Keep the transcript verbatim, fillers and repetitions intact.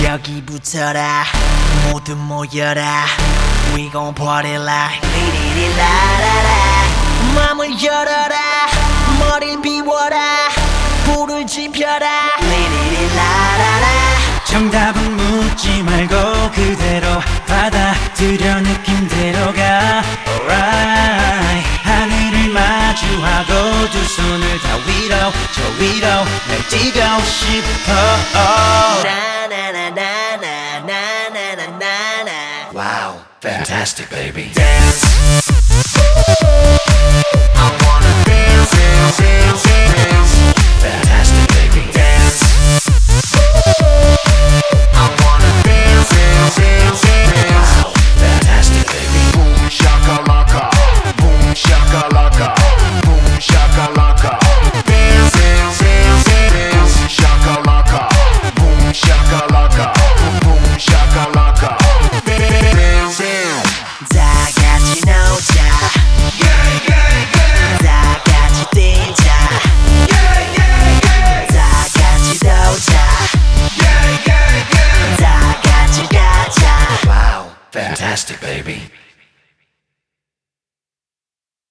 여기 붙어라 모두 모여라 We gon' party like 리리리라라라 맘을 열어라 머리를 비워라 불을 지펴라 리리리라라라 정답은 묻지 말고 그대로 받아들여 느낌대로 가 Alright 하늘을 마주하고 두 손을 다 위로 저 위로 날 뛰고 싶어 나나나나나나나나나 Wow, fantastic baby Dance. I wanna dance, dance, dance, dance. Fantastic baby Dance. I wanna dance, dance, dance, dance. Wow, fantastic baby Boom shakalaka, boom shakalaka, boom shakalaka. Dance, dance, dance, dance. Shakalaka, boom shakalaka, boom boom shakalaka. Dance, dance. 다 같이 놀자 다 같이 뛰자 다 같이 놀자 다 같이 가자 Wow, fantastic baby